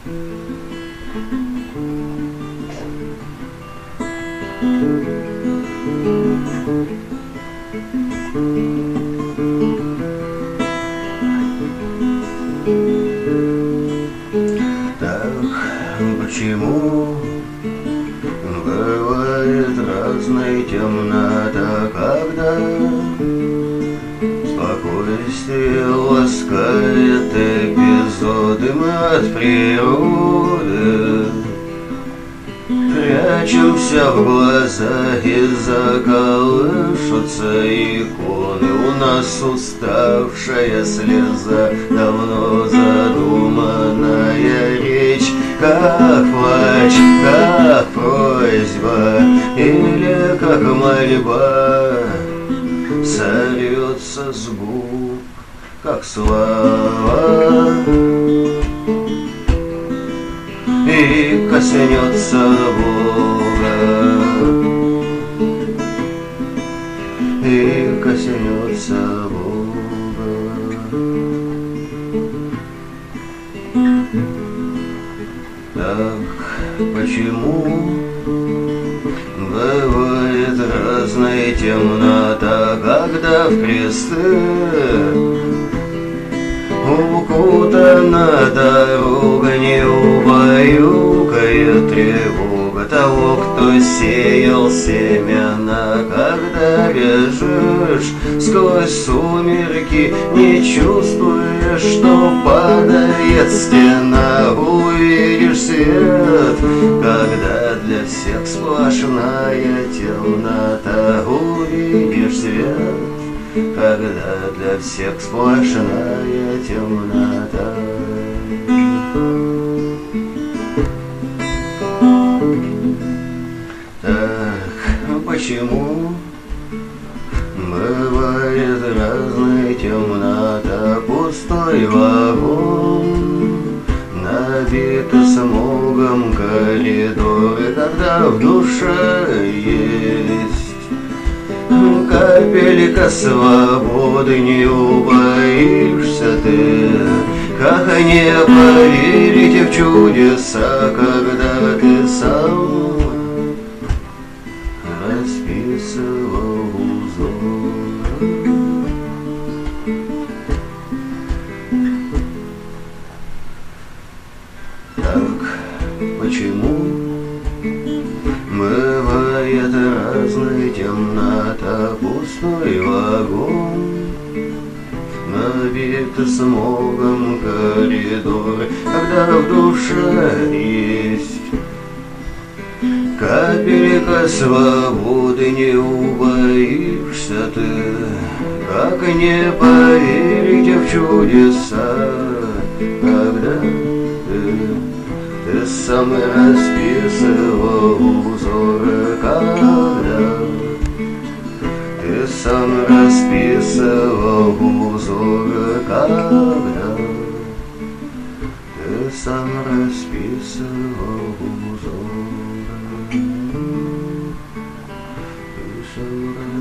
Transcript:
Так почему бывает разная темнота, когда спокойствие ласкает эпизоды мы от природы? Прячемся в глаза и заколышутся иконы. У нас уставшая слеза, давно задуманная речь, как плач, как просьба или как мольба, сорвется с губ, как слова, и коснется Бога, и коснется Бога. Так почему бывает разная темнота, когда в кресты укутана дорога, не убаюкает тревога того, кто сеял семена. Когда бежишь сквозь сумерки, не чувствуешь, что падает стена. Увидишь свет, когда для всех сплошная темнота. Увидишь свет, когда для всех сплошная темнота. Так почему бывает разная темнота? Пустой вагон, набитый смогом коридоры, когда в душе есть капелька свободы, не убоишься ты. Как не поверить в чудеса, когда ты сам расписывал узор? Так почему бывает разная темнота? Пустой вагон, набитый смогом коридоры, когда в душе есть капелька свободы, не убоишься ты. Как не поверить в чудеса, когда ты сам расписывал узоры, когда ты сам расписывал узоры, когда ты сам расписывал узоры, ты сам